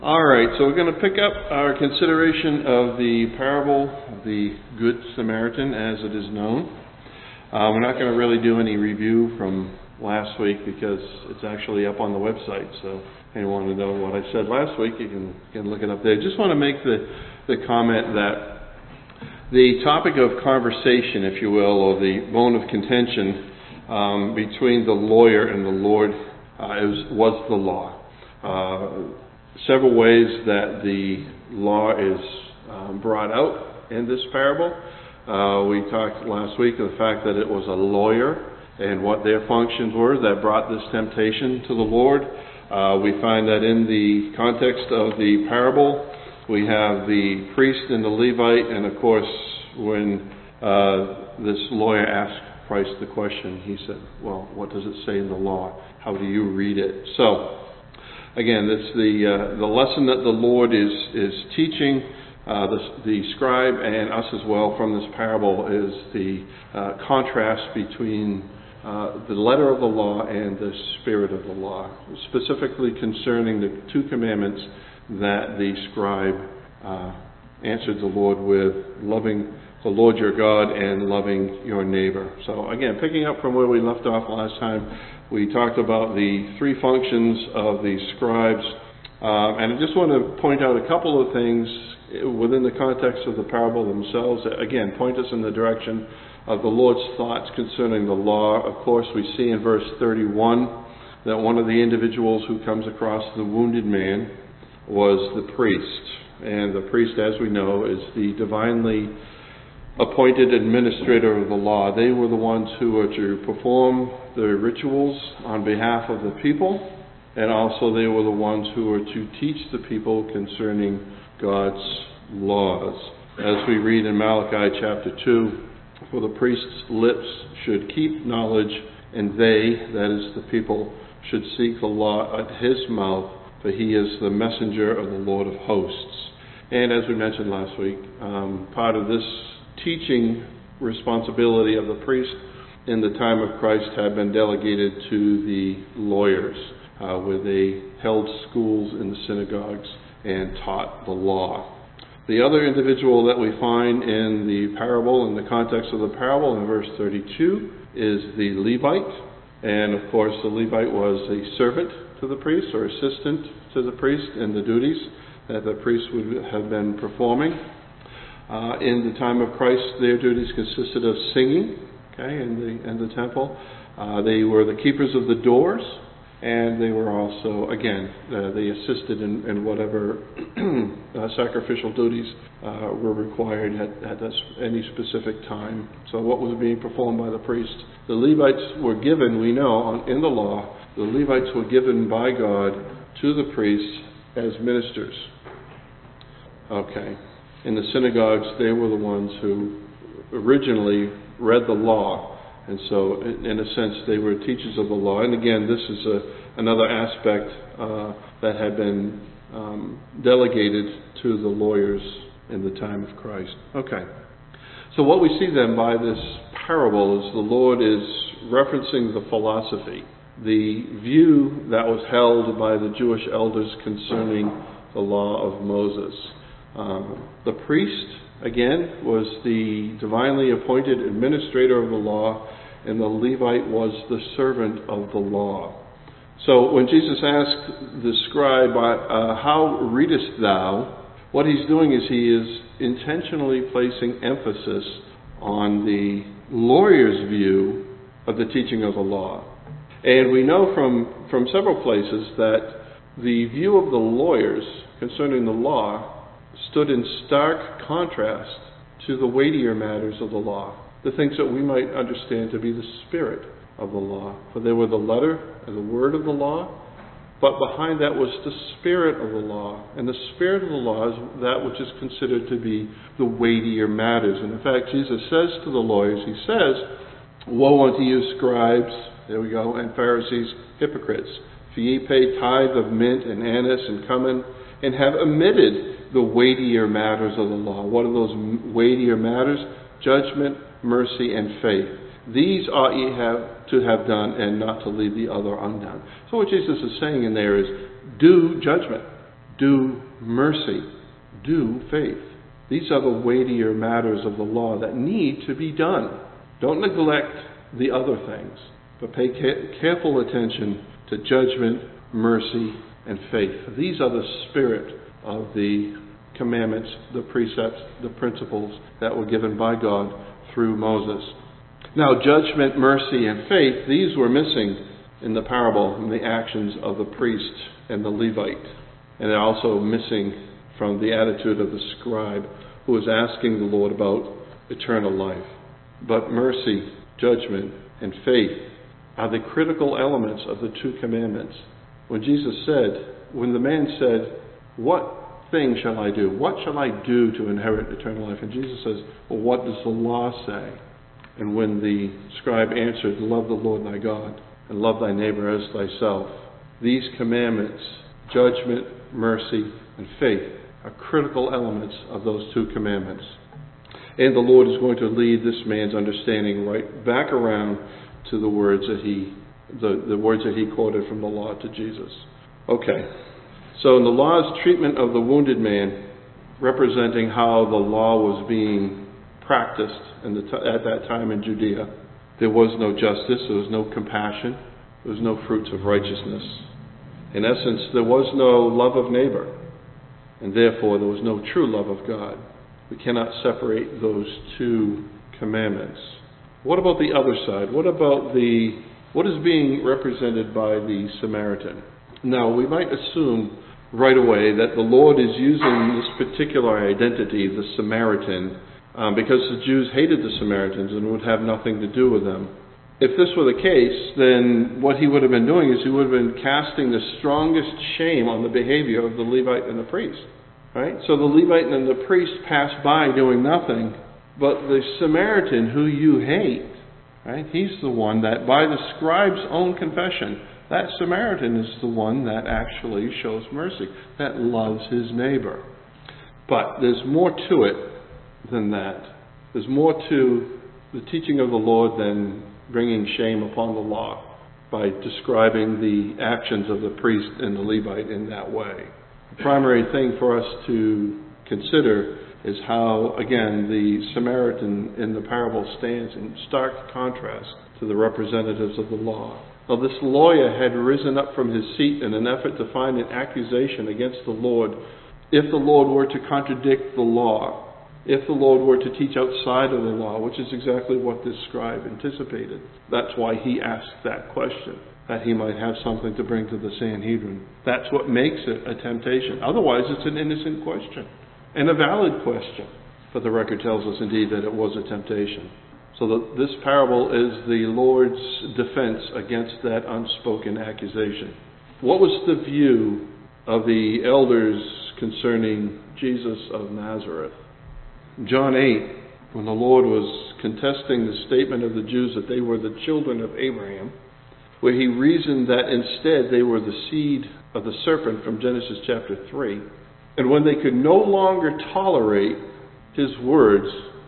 All right, so we're going to pick up our consideration of the parable of the Good Samaritan, as it is known. We're not going to really do any review from last week because it's actually up on the website. So if anyone want to know what I said last week, you can look it up there. Just want to make the comment that the topic of conversation, if you will, or the bone of contention between the lawyer and the Lord was the law. Several ways that the law is brought out in this parable. We talked last week of the fact that it was a lawyer and what their functions were that brought this temptation to the Lord. We find that in the context of the parable, we have the priest and the Levite, and of course, when this lawyer asked Christ the question, he said, well, what does it say in the law? How do you read it? So, again, this the lesson that the Lord is teaching the scribe and us as well from this parable is the contrast between the letter of the law and the spirit of the law, specifically concerning the two commandments that the scribe answered the Lord with, loving the Lord your God and loving your neighbor. So again, picking up from where we left off last time, we talked about the three functions of the scribes, and I just want to point out a couple of things within the context of the parable themselves that, again, point us in the direction of the Lord's thoughts concerning the law. Of course, we see in verse 31 that one of the individuals who comes across the wounded man was the priest, and the priest, as we know, is the divinely appointed administrator of the law. They were the ones who were to perform the rituals on behalf of the people, and also they were the ones who were to teach the people concerning God's laws. As we read in Malachi chapter 2, for the priest's lips should keep knowledge, and they, that is the people, should seek the law at his mouth, for he is the messenger of the Lord of hosts. And as we mentioned last week, part of this teaching responsibility of the priest in the time of Christ had been delegated to the lawyers, where they held schools in the synagogues and taught the law. The other individual that we find in the parable, in the context of the parable in verse 32, is the Levite. And of course, the Levite was a servant to the priest or assistant to the priest in the duties that the priest would have been performing. In the time of Christ, their duties consisted of singing, in the temple. They were the keepers of the doors, and they were also, again, they assisted in whatever sacrificial duties were required at any specific time. So what was being performed by the priest? The Levites were given, we know, in the law, the Levites were given by God to the priests as ministers. Okay. In the synagogues, they were the ones who originally read the law. And so, in a sense, they were teachers of the law. And again, this is another aspect that had been delegated to the lawyers in the time of Christ. Okay. So what we see then by this parable is the Lord is referencing the philosophy, the view that was held by the Jewish elders concerning the law of Moses. The priest, again, was the divinely appointed administrator of the law, and the Levite was the servant of the law. So when Jesus asked the scribe, how readest thou? What he's doing is he is intentionally placing emphasis on the lawyer's view of the teaching of the law. And we know from several places that the view of the lawyers concerning the law stood in stark contrast to the weightier matters of the law, the things that we might understand to be the spirit of the law. For they were the letter and the word of the law, but behind that was the spirit of the law. And the spirit of the law is that which is considered to be the weightier matters. And in fact, Jesus says to the lawyers, he says, woe unto you, scribes, there we go, and Pharisees, hypocrites, for ye pay tithe of mint and anise and cumin, and have omitted the weightier matters of the law. What are those weightier matters? Judgment, mercy, and faith. These ought ye to have done, and not to leave the other undone. So what Jesus is saying in there is, do judgment. do mercy, do faith. These are the weightier matters of the law that need to be done. Don't neglect the other things, but pay careful attention to judgment, mercy, and faith. These are the spirit of the commandments, the precepts, the principles that were given by God through Moses. Now, judgment, mercy, and faith, these were missing in the parable, in the actions of the priest and the Levite. And they're also missing from the attitude of the scribe who was asking the Lord about eternal life. But mercy, judgment, and faith are the critical elements of the two commandments. When the man said, "What thing shall I do? What shall I do to inherit eternal life?" And Jesus says, "Well, what does the law say?" And when the scribe answered, "Love the Lord thy God and love thy neighbor as thyself," these commandments, judgment, mercy, and faith, are critical elements of those two commandments. And the Lord is going to lead this man's understanding right back around to the words that he quoted from the law to Jesus. Okay, so in the law's treatment of the wounded man, representing how the law was being practiced at that time in Judea, there was no justice, there was no compassion, there was no fruits of righteousness. In essence, there was no love of neighbor, and therefore there was no true love of God. We cannot separate those two commandments. What about the other side? What is being represented by the Samaritan? Now, we might assume right away that the Lord is using this particular identity, the Samaritan, because the Jews hated the Samaritans and would have nothing to do with them. If this were the case, then what he would have been doing is he would have been casting the strongest shame on the behavior of the Levite and the priest. Right? So the Levite and the priest passed by doing nothing, but the Samaritan who you hate, right? He's the one that, by the scribe's own confession, that Samaritan is the one that actually shows mercy, that loves his neighbor. But there's more to it than that. There's more to the teaching of the Lord than bringing shame upon the law by describing the actions of the priest and the Levite in that way. The primary thing for us to consider is how, again, the Samaritan in the parable stands in stark contrast to the representatives of the law. Now, this lawyer had risen up from his seat in an effort to find an accusation against the Lord if the Lord were to contradict the law, if the Lord were to teach outside of the law, which is exactly what this scribe anticipated. That's why he asked that question, that he might have something to bring to the Sanhedrin. That's what makes it a temptation. Otherwise, it's an innocent question and a valid question. But the record tells us indeed that it was a temptation. So this parable is the Lord's defense against that unspoken accusation. What was the view of the elders concerning Jesus of Nazareth? John 8, when the Lord was contesting the statement of the Jews that they were the children of Abraham, where he reasoned that instead they were the seed of the serpent from Genesis chapter 3. And when they could no longer tolerate his words,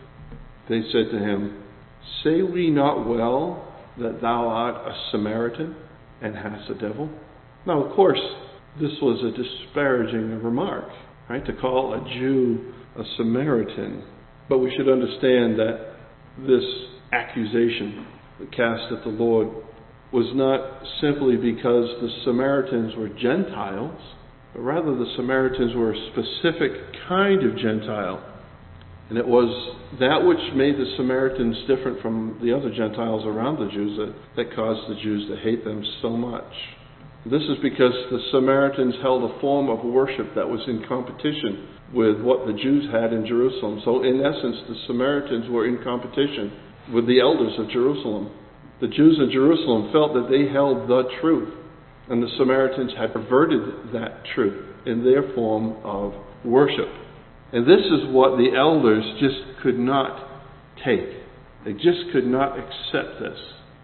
they said to him, "Say we not well that thou art a Samaritan and hast a devil?" Now, of course, this was a disparaging remark, right? To call a Jew a Samaritan. But we should understand that this accusation cast at the Lord was not simply because the Samaritans were Gentiles, but rather the Samaritans were a specific kind of Gentile. And it was that which made the Samaritans different from the other Gentiles around the Jews that caused the Jews to hate them so much. This is because the Samaritans held a form of worship that was in competition with what the Jews had in Jerusalem. So in essence, the Samaritans were in competition with the elders of Jerusalem. The Jews in Jerusalem felt that they held the truth, and the Samaritans had perverted that truth in their form of worship. And this is what the elders just could not take. They just could not accept this.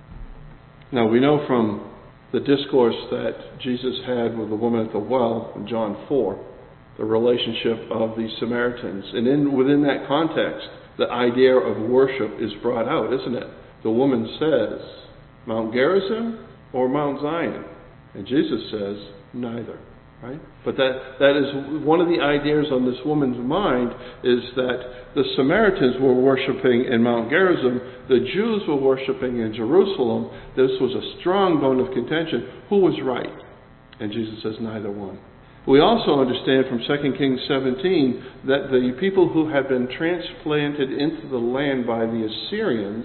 Now, we know from the discourse that Jesus had with the woman at the well in John 4, the relationship of the Samaritans. And within that context, the idea of worship is brought out, isn't it? The woman says, "Mount Gerizim or Mount Zion?" And Jesus says, "Neither." right? But that is one of the ideas on this woman's mind, is that the Samaritans were worshiping in Mount Gerizim, the Jews were worshiping in Jerusalem. This was a strong bone of contention. Who was right? And Jesus says, neither one. We also understand from 2 Kings 17 that the people who had been transplanted into the land by the Assyrians,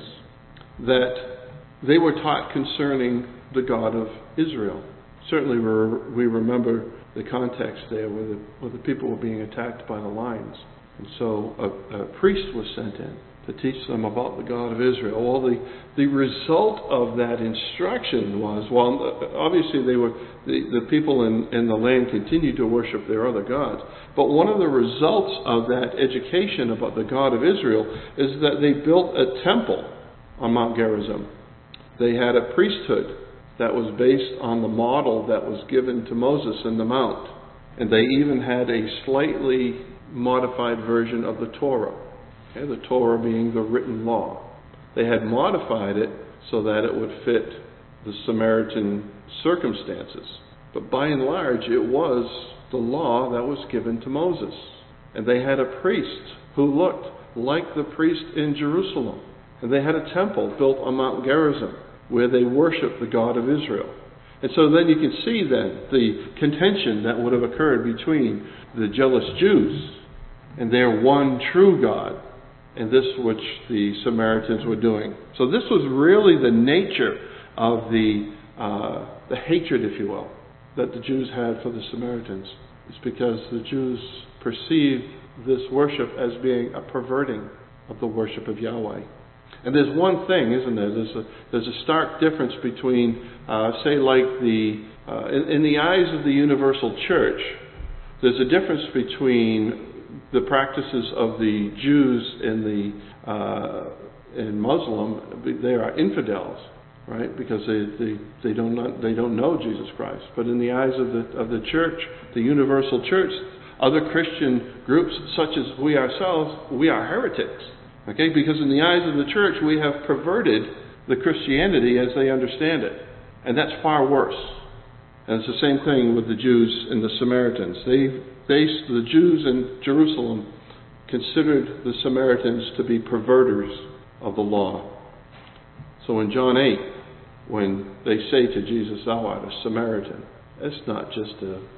that they were taught concerning the God of Israel. Certainly we remember the context there where the people were being attacked by the lions. And so a priest was sent in to teach them about the God of Israel. Well, the result of that instruction was, well, obviously the people in the land continued to worship their other gods. But one of the results of that education about the God of Israel is that they built a temple on Mount Gerizim. They had a priesthood that was based on the model that was given to Moses in the Mount. And they even had a slightly modified version of the Torah. Okay, the Torah being the written law. They had modified it so that it would fit the Samaritan circumstances. But by and large, it was the law that was given to Moses. And they had a priest who looked like the priest in Jerusalem. And they had a temple built on Mount Gerizim, where they worship the God of Israel. And so then you can see then the contention that would have occurred between the jealous Jews and their one true God, and this which the Samaritans were doing. So this was really the nature of the hatred, if you will, that the Jews had for the Samaritans. It's because the Jews perceived this worship as being a perverting of the worship of Yahweh. And there's one thing, isn't there? There's a stark difference between, say, like in the eyes of the universal church, there's a difference between the practices of the Jews in Muslim. They are infidels, right? Because they don't know Jesus Christ. But in the eyes of the church, the universal church, other Christian groups such as we ourselves, we are heretics. Okay, because in the eyes of the church, we have perverted the Christianity as they understand it. And that's far worse. And it's the same thing with the Jews and the Samaritans. The Jews in Jerusalem considered the Samaritans to be perverters of the law. So in John 8, when they say to Jesus, thou art a Samaritan, that's not just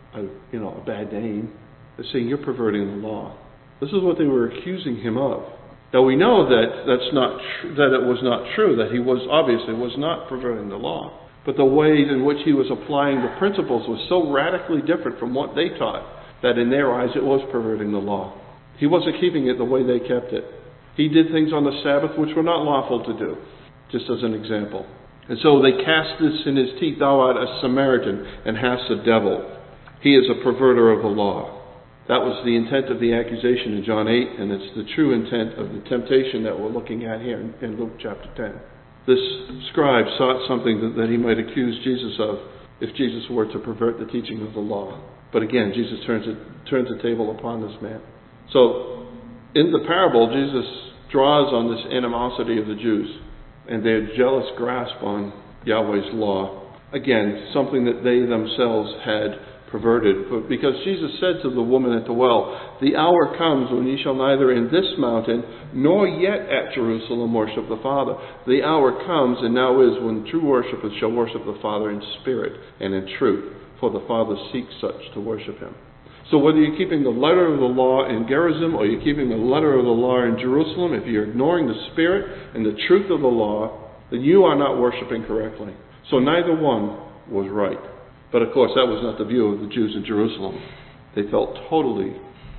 a bad name. They're saying you're perverting the law. This is what they were accusing him of. Now we know that that it was not true, that he was not perverting the law. But the way in which he was applying the principles was so radically different from what they taught that in their eyes it was perverting the law. He wasn't keeping it the way they kept it. He did things on the Sabbath which were not lawful to do, just as an example. And so they cast this in his teeth, thou art a Samaritan and hast a devil. He is a perverter of the law. That was the intent of the accusation in John 8, and it's the true intent of the temptation that we're looking at here in Luke chapter 10. This scribe sought something that he might accuse Jesus of if Jesus were to pervert the teaching of the law. But again, Jesus turns the table upon this man. So, in the parable, Jesus draws on this animosity of the Jews and their jealous grasp on Yahweh's law. Again, something that they themselves had perverted. But because Jesus said to the woman at the well, the hour comes when ye shall neither in this mountain nor yet at Jerusalem worship the Father. The hour comes and now is when true worshippers shall worship the Father in spirit and in truth, for the Father seeks such to worship him. So whether you're keeping the letter of the law in Gerizim or you're keeping the letter of the law in Jerusalem, if you're ignoring the spirit and the truth of the law, then you are not worshiping correctly. So neither one was right. But of course, that was not the view of the Jews in Jerusalem. They felt totally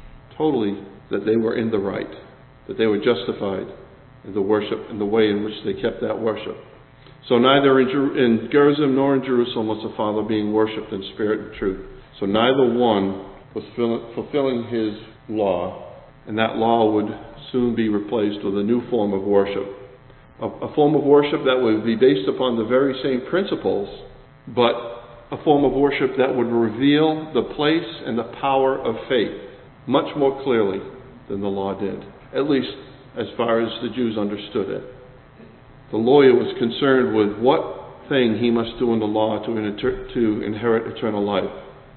that they were in the right, that they were justified in the worship and the way in which they kept that worship. So neither in Gerizim nor in Jerusalem was the Father being worshipped in spirit and truth. So neither one was fulfilling his law, and that law would soon be replaced with a new form of worship. A form of worship that would be based upon the very same principles, but a form of worship that would reveal the place and the power of faith much more clearly than the law did, at least as far as the Jews understood it. The lawyer was concerned with what thing he must do in the law to inherit eternal life.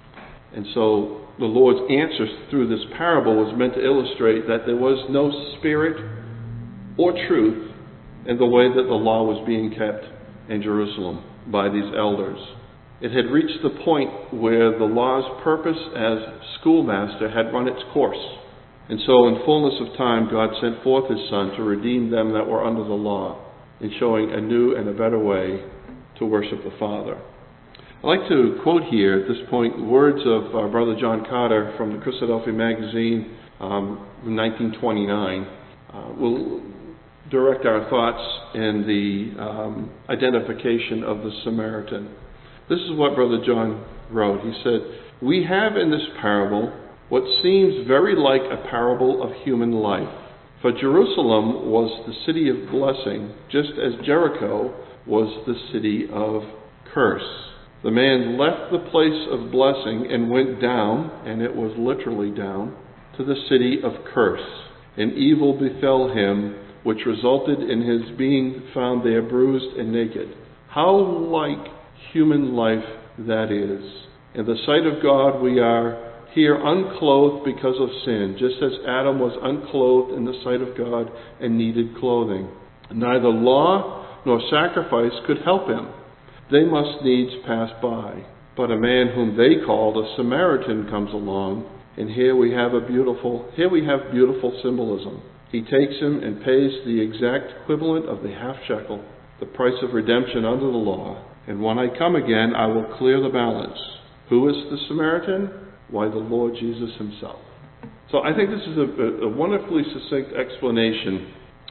And so the Lord's answer through this parable was meant to illustrate that there was no spirit or truth in the way that the law was being kept in Jerusalem by these elders. It had reached the point where the law's purpose as schoolmaster had run its course. And so in fullness of time, God sent forth His Son to redeem them that were under the law, in showing a new and a better way to worship the Father. I'd like to quote here at this point words of our brother John Carter from the Christadelphia magazine from 1929. We'll direct our thoughts in the identification of the Samaritan. This is what Brother John wrote. He said, "We have in this parable what seems very like a parable of human life. For Jerusalem was the city of blessing, just as Jericho was the city of curse. The man left the place of blessing and went down, and it was literally down, to the city of curse. And evil befell him, which resulted in his being found there bruised and naked." How like human life that is. In the sight of God, we are here unclothed because of sin, just as Adam was unclothed in the sight of God and needed clothing. Neither law nor sacrifice could help him. They must needs pass by. But a man whom they called a Samaritan comes along, and here we have beautiful symbolism. He takes him and pays the exact equivalent of the half shekel, the price of redemption under the law. "And when I come again, I will clear the balance." Who is the Samaritan? Why, the Lord Jesus Himself. So I think this is a wonderfully succinct explanation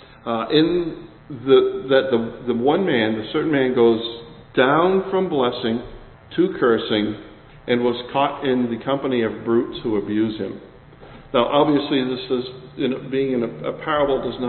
that the one man, the certain man, goes down from blessing to cursing and was caught in the company of brutes who abuse him. Now, obviously, this is being in a parable is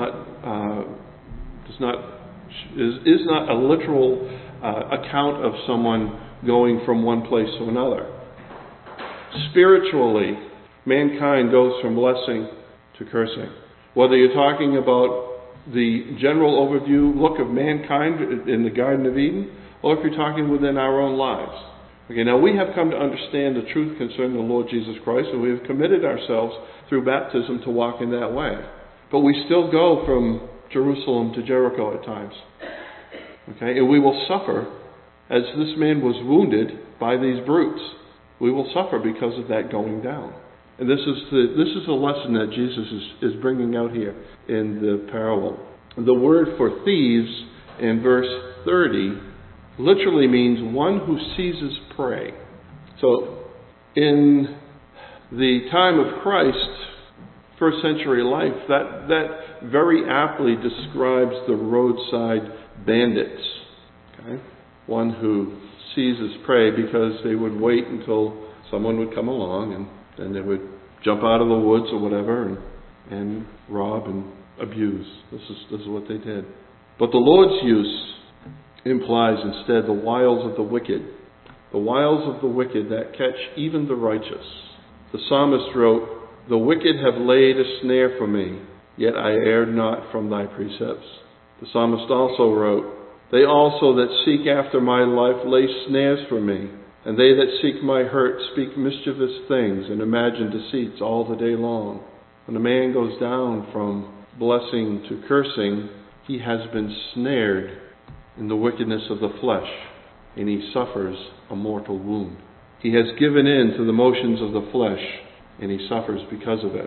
not a literal account of someone going from one place to another. Spiritually, mankind goes from blessing to cursing. Whether you're talking about the general overview look of mankind in the Garden of Eden, or if you're talking within our own lives. Okay, now we have come to understand the truth concerning the Lord Jesus Christ, and we have committed ourselves through baptism to walk in that way. But we still go from Jerusalem to Jericho at times. Okay, and we will suffer as this man was wounded by these brutes. We will suffer because of that going down. And this is a lesson that Jesus is bringing out here in the parable. The word for thieves in verse 30 literally means one who seizes prey. So in the time of Christ, first century life, that very aptly describes the roadside bandits. Okay? One who seizes prey because they would wait until someone would come along and then they would jump out of the woods or whatever and rob and abuse. This is what they did. But the Lord's use implies instead the wiles of the wicked. The wiles of the wicked that catch even the righteous. The psalmist wrote, "The wicked have laid a snare for me, yet I erred not from thy precepts." The psalmist also wrote, "They also that seek after my life lay snares for me, and they that seek my hurt speak mischievous things and imagine deceits all the day long." When a man goes down from blessing to cursing, he has been snared in the wickedness of the flesh, and he suffers a mortal wound. He has given in to the motions of the flesh, and he suffers because of it.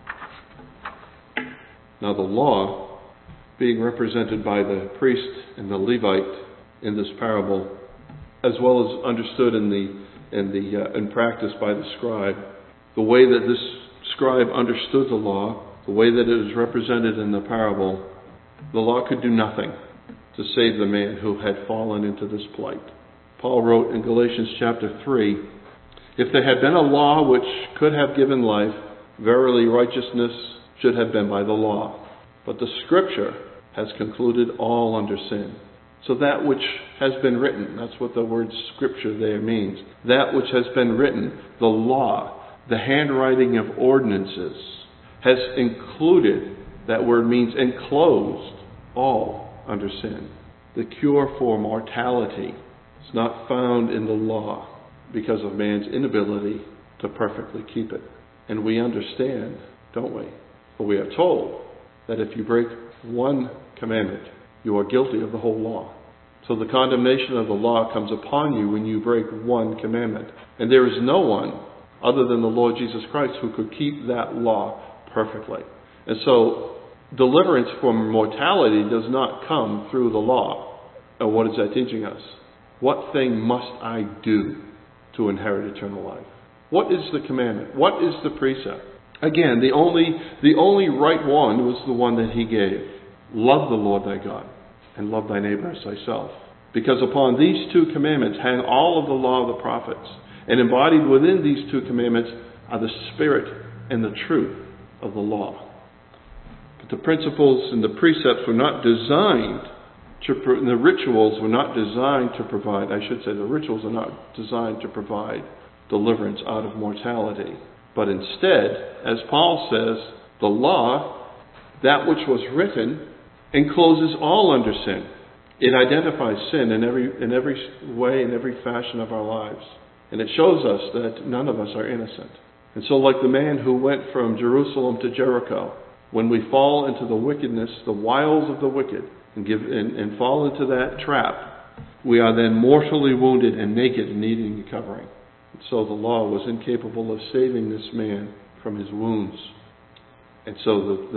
Now the law, being represented by the priest and the Levite in this parable, as well as understood in practice by the scribe, the way that this scribe understood the law, the way that it is represented in the parable, the law could do nothing to save the man who had fallen into this plight. Paul wrote in Galatians chapter 3, "If there had been a law which could have given life, verily righteousness should have been by the law. But the Scripture has concluded all under sin." So that which has been written, that's what the word Scripture there means. That which has been written, the law, the handwriting of ordinances, has included, that word means enclosed, all under sin. The cure for mortality is not found in the law because of man's inability to perfectly keep it. And we understand, don't we? But we are told that if you break one commandment, you are guilty of the whole law. So the condemnation of the law comes upon you when you break one commandment. And there is no one other than the Lord Jesus Christ who could keep that law perfectly. And so deliverance from mortality does not come through the law. And what is that teaching us? What thing must I do to inherit eternal life? What is the commandment? What is the precept? Again, the only right one was the one that he gave. Love the Lord thy God and love thy neighbor as thyself. Because upon these two commandments hang all of the law of the prophets. And embodied within these two commandments are the spirit and the truth of the law. But the principles and the precepts were not designed the rituals were not designed to provide, the rituals are not designed to provide deliverance out of mortality. But instead, as Paul says, the law, that which was written, encloses all under sin. It identifies sin in every way, in every fashion of our lives. And it shows us that none of us are innocent. And so like the man who went from Jerusalem to Jericho, when we fall into the wickedness, the wiles of the wicked, and fall into that trap, we are then mortally wounded and naked and needing a covering. And so the law was incapable of saving this man from his wounds. And so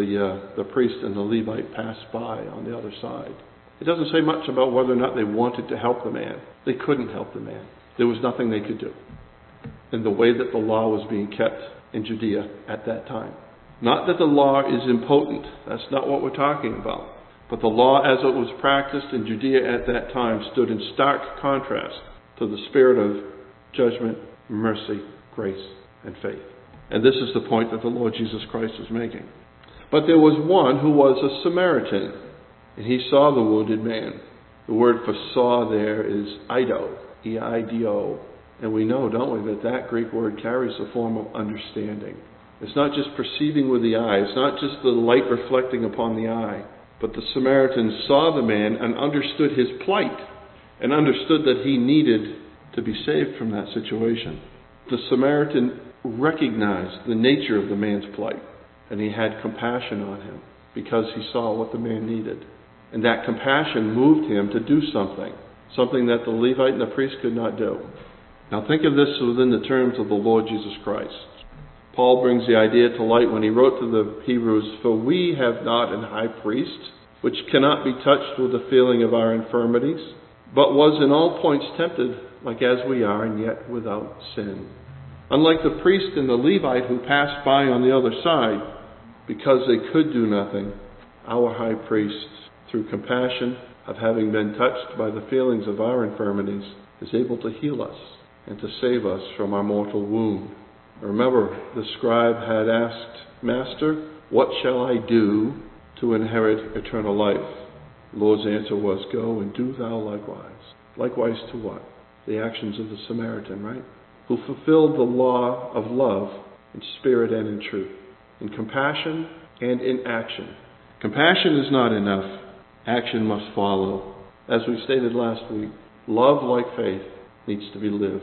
the priest and the Levite passed by on the other side. It doesn't say much about whether or not they wanted to help the man. They couldn't help the man. There was nothing they could do in the way that the law was being kept in Judea at that time. Not that the law is impotent. That's not what we're talking about. But the law as it was practiced in Judea at that time stood in stark contrast to the spirit of judgment, mercy, grace, and faith. And this is the point that the Lord Jesus Christ is making. But there was one who was a Samaritan, and he saw the wounded man. The word for saw there is eido, E-I-D-O. And we know, don't we, that Greek word carries the form of understanding. It's not just perceiving with the eye. It's not just the light reflecting upon the eye. But the Samaritan saw the man and understood his plight and understood that he needed to be saved from that situation. The Samaritan recognized the nature of the man's plight, and he had compassion on him because he saw what the man needed. And that compassion moved him to do something that the Levite and the priest could not do. Now think of this within the terms of the Lord Jesus Christ. Paul brings the idea to light when he wrote to the Hebrews, "For we have not an high priest, which cannot be touched with the feeling of our infirmities, but was in all points tempted like as we are, and yet without sin." Unlike the priest and the Levite who passed by on the other side, because they could do nothing, our high priest, through compassion of having been touched by the feelings of our infirmities, is able to heal us and to save us from our mortal wound. Remember, the scribe had asked, "Master, what shall I do to inherit eternal life?" The Lord's answer was, "Go and do thou likewise." Likewise to what? The actions of the Samaritan, right? Who fulfilled the law of love in spirit and in truth, in compassion and in action. Compassion is not enough. Action must follow. As we stated last week, love, like faith, needs to be lived.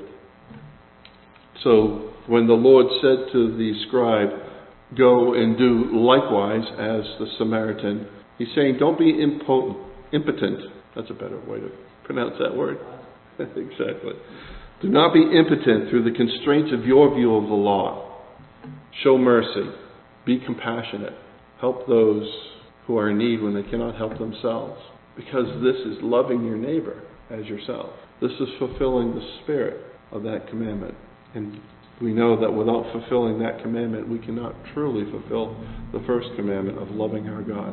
So when the Lord said to the scribe, "Go and do likewise as the Samaritan," he's saying, don't be impotent. That's a better way to pronounce that word. Exactly. Do not be impotent through the constraints of your view of the law. Show mercy. Be compassionate. Help those who are in need when they cannot help themselves. Because this is loving your neighbor as yourself. This is fulfilling the spirit of that commandment. And we know that without fulfilling that commandment, we cannot truly fulfill the first commandment of loving our God.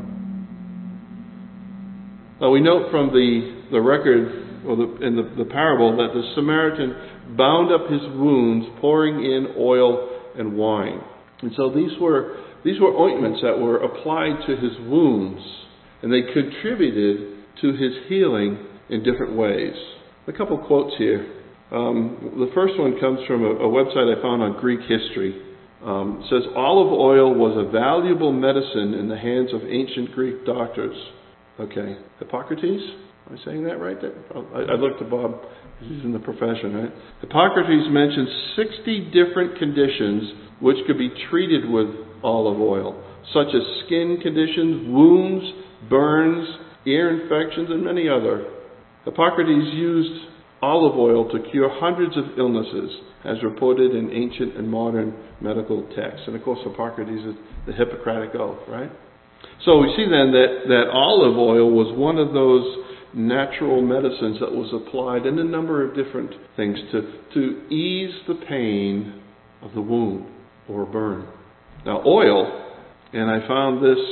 Now we note from the record, or in the parable, that the Samaritan bound up his wounds, pouring in oil and wine. And so these were ointments that were applied to his wounds, and they contributed to his healing in different ways. A couple quotes here. The first one comes from a website I found on Greek history. It says, "Olive oil was a valuable medicine in the hands of ancient Greek doctors." Okay, Hippocrates? Am I saying that right? I looked to Bob. He's in the profession, right? Hippocrates mentions 60 different conditions which could be treated with olive oil, such as skin conditions, wounds, burns, ear infections, and many other. Hippocrates used olive oil to cure hundreds of illnesses, as reported in ancient and modern medical texts. And of course, Hippocrates is the Hippocratic Oath, right? So we see then that olive oil was one of those natural medicines that was applied in a number of different things to ease the pain of the wound or burn. Now, oil, and I found this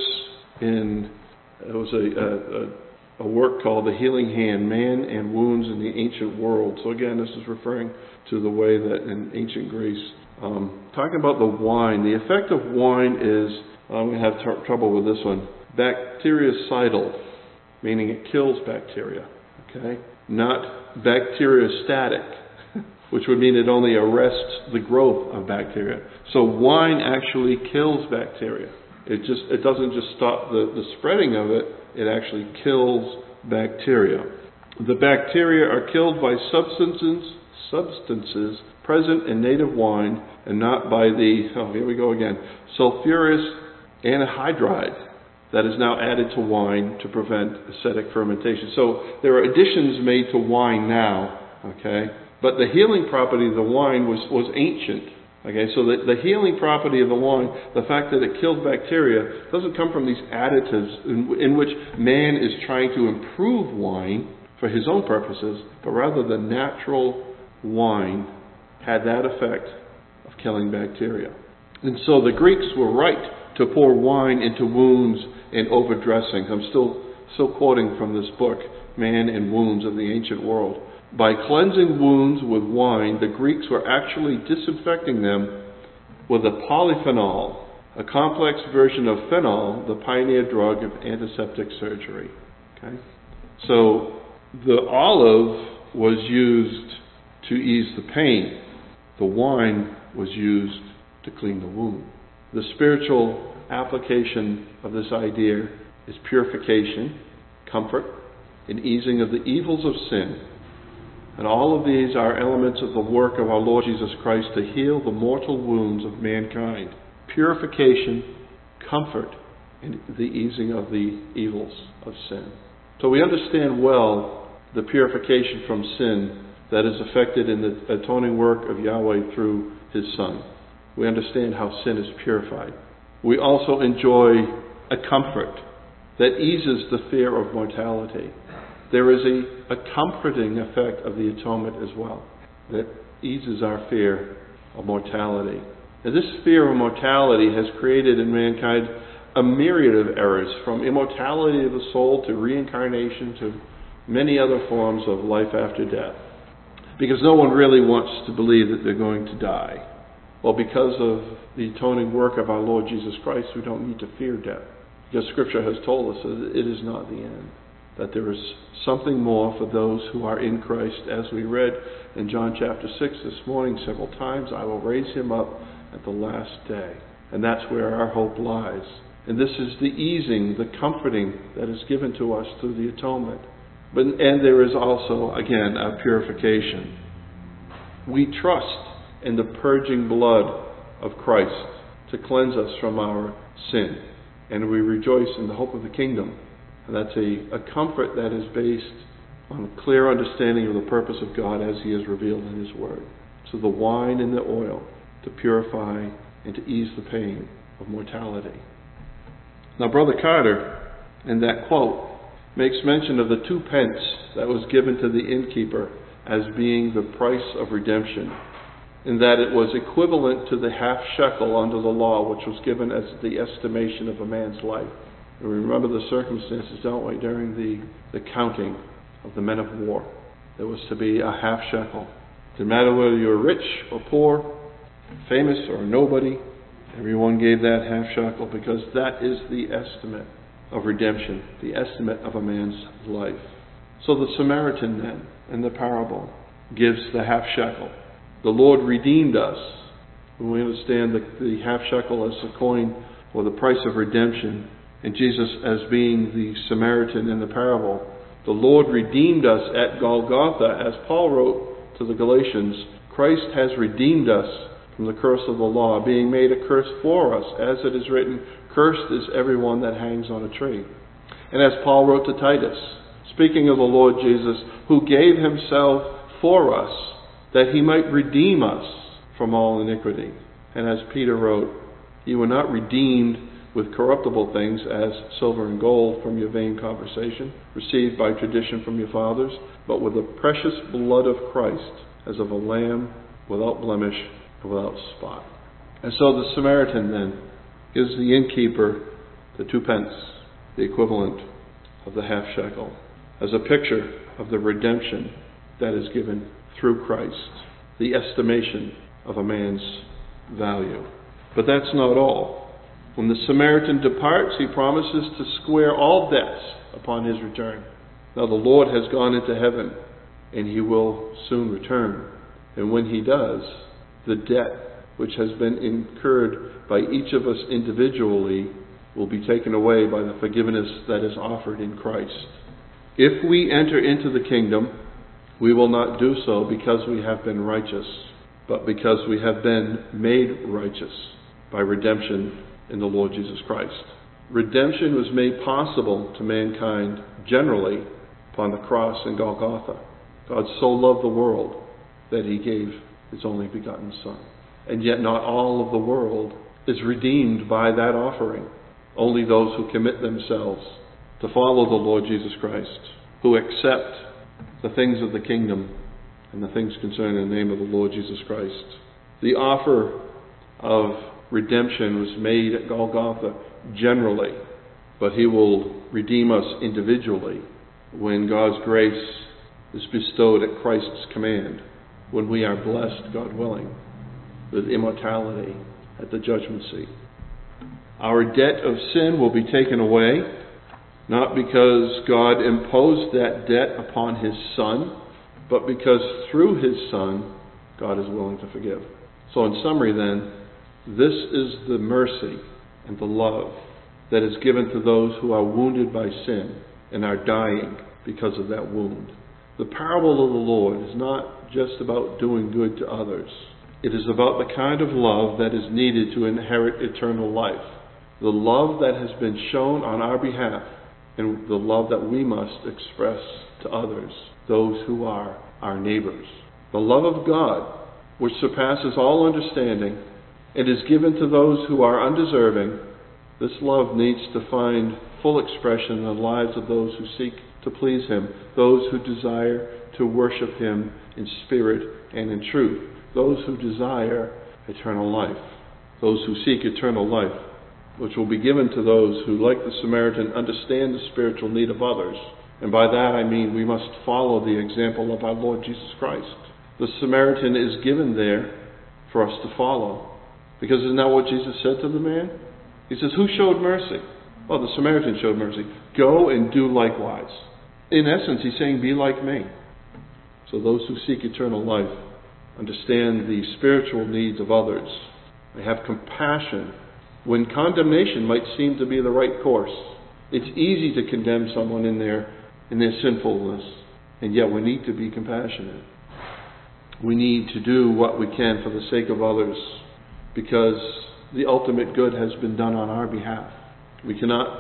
it was a work called The Healing Hand, Man and Wounds in the Ancient World. So again, this is referring to the way that in ancient Greece, talking about the wine. The effect of wine is, I'm going to have trouble with this one, bactericidal, meaning it kills bacteria, okay? Not bacteriostatic, which would mean it only arrests the growth of bacteria. So wine actually kills bacteria. It doesn't just stop the spreading of it, it actually kills bacteria. The bacteria are killed by substances present in native wine and not by here we go again, sulfurous anhydride that is now added to wine to prevent acidic fermentation. So there are additions made to wine now, okay? But the healing property of the wine was ancient. Okay, so the healing property of the wine, the fact that it kills bacteria, doesn't come from these additives in which man is trying to improve wine for his own purposes, but rather the natural wine had that effect of killing bacteria. And so the Greeks were right to pour wine into wounds and over dressings. I'm still quoting from this book, Man and Wounds of the Ancient World. By cleansing wounds with wine, the Greeks were actually disinfecting them with a polyphenol, a complex version of phenol, the pioneer drug of antiseptic surgery. Okay? So the olive was used to ease the pain. The wine was used to clean the wound. The spiritual application of this idea is purification, comfort, and easing of the evils of sin. And all of these are elements of the work of our Lord Jesus Christ to heal the mortal wounds of mankind. Purification, comfort, and the easing of the evils of sin. So we understand well the purification from sin that is effected in the atoning work of Yahweh through His Son. We understand how sin is purified. We also enjoy a comfort that eases the fear of mortality. There is a comforting effect of the atonement as well that eases our fear of mortality. And this fear of mortality has created in mankind a myriad of errors, from immortality of the soul to reincarnation to many other forms of life after death. Because no one really wants to believe that they're going to die. Well, because of the atoning work of our Lord Jesus Christ, we don't need to fear death. Because Scripture has told us that it is not the end. That there is something more for those who are in Christ. As we read in John chapter 6 this morning several times, I will raise him up at the last day. And that's where our hope lies. And this is the easing, the comforting that is given to us through the atonement. And there is also, again, a purification. We trust in the purging blood of Christ to cleanse us from our sin. And we rejoice in the hope of the kingdom. And that's a comfort that is based on a clear understanding of the purpose of God as He is revealed in His Word. So the wine and the oil to purify and to ease the pain of mortality. Now, Brother Carter, in that quote, makes mention of the 2 pence that was given to the innkeeper as being the price of redemption, in that it was equivalent to the half shekel under the law, which was given as the estimation of a man's life. And we remember the circumstances, don't we, during the counting of the men of war. There was to be a half shekel. It didn't matter whether you were rich or poor, famous or nobody, everyone gave that half shekel, because that is the estimate of redemption, the estimate of a man's life. So the Samaritan then, in the parable, gives the half shekel. The Lord redeemed us. When we understand the half shekel as the coin or the price of redemption, and Jesus as being the Samaritan in the parable, The Lord redeemed us at Golgotha. As Paul wrote to the Galatians, Christ has redeemed us from the curse of the law, being made a curse for us. As it is written, cursed is everyone that hangs on a tree. And as Paul wrote to Titus, speaking of the Lord Jesus, who gave himself for us, that he might redeem us from all iniquity. And as Peter wrote, you were not redeemed with corruptible things as silver and gold from your vain conversation, received by tradition from your fathers, but with the precious blood of Christ, as of a lamb without blemish and without spot. And so the Samaritan then gives the innkeeper the 2 pence, the equivalent of the half shekel, as a picture of the redemption that is given through Christ, the estimation of a man's value. But that's not all. When the Samaritan departs, he promises to square all debts upon his return. Now the Lord has gone into heaven, and he will soon return. And when he does, the debt which has been incurred by each of us individually will be taken away by the forgiveness that is offered in Christ. If we enter into the kingdom, we will not do so because we have been righteous, but because we have been made righteous by redemption in the Lord Jesus Christ. Redemption was made possible to mankind generally upon the cross in Golgotha. God so loved the world that he gave his only begotten Son. And yet not all of the world is redeemed by that offering. Only those who commit themselves to follow the Lord Jesus Christ, who accept the things of the kingdom and the things concerning the name of the Lord Jesus Christ. The offer of redemption was made at Golgotha generally, but he will redeem us individually when God's grace is bestowed at Christ's command, when we are blessed, God willing, with immortality at the judgment seat. Our debt of sin will be taken away, not because God imposed that debt upon his Son, but because through his Son, God is willing to forgive. So in summary then, this is the mercy and the love that is given to those who are wounded by sin and are dying because of that wound. The parable of the Lord is not just about doing good to others. It is about the kind of love that is needed to inherit eternal life. The love that has been shown on our behalf and the love that we must express to others, those who are our neighbors. The love of God, which surpasses all understanding, and is given to those who are undeserving. This love needs to find full expression in the lives of those who seek to please him, those who desire to worship him in spirit and in truth, those who desire eternal life, those who seek eternal life, which will be given to those who, like the Samaritan, understand the spiritual need of others. And by that I mean we must follow the example of our Lord Jesus Christ. The Samaritan is given there for us to follow. Because isn't that what Jesus said to the man? He says, who showed mercy? Well, the Samaritan showed mercy. Go and do likewise. In essence, he's saying, be like me. So those who seek eternal life understand the spiritual needs of others. They have compassion when condemnation might seem to be the right course. It's easy to condemn someone in their sinfulness, and yet we need to be compassionate. We need to do what we can for the sake of others, because the ultimate good has been done on our behalf. We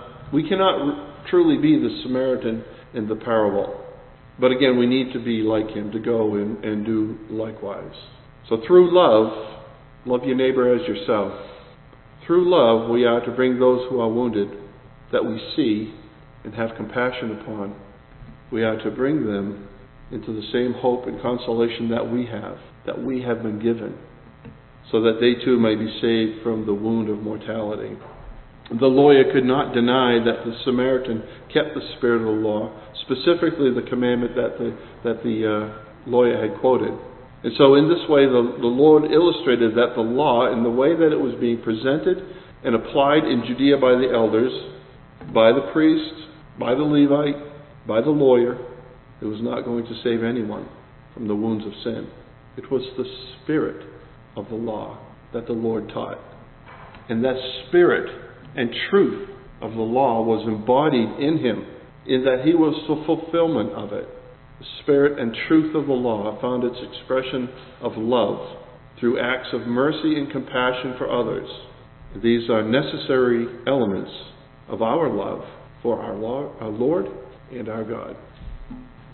cannot truly be the Samaritan in the parable. But again, we need to be like him, to go and do likewise. So through love, love your neighbor as yourself. Through love, we are to bring those who are wounded, that we see and have compassion upon. We are to bring them into the same hope and consolation that we have been given, so that they too may be saved from the wound of mortality. The lawyer could not deny that the Samaritan kept the spirit of the law, specifically the commandment that the lawyer had quoted. And so in this way, the Lord illustrated that the law, in the way that it was being presented and applied in Judea by the elders, by the priest, by the Levite, by the lawyer, it was not going to save anyone from the wounds of sin. It was the spirit of the law that the Lord taught. And that spirit and truth of the law was embodied in him in that he was the fulfillment of it. The spirit and truth of the law found its expression of love through acts of mercy and compassion for others. These are necessary elements of our love for our Lord and our God.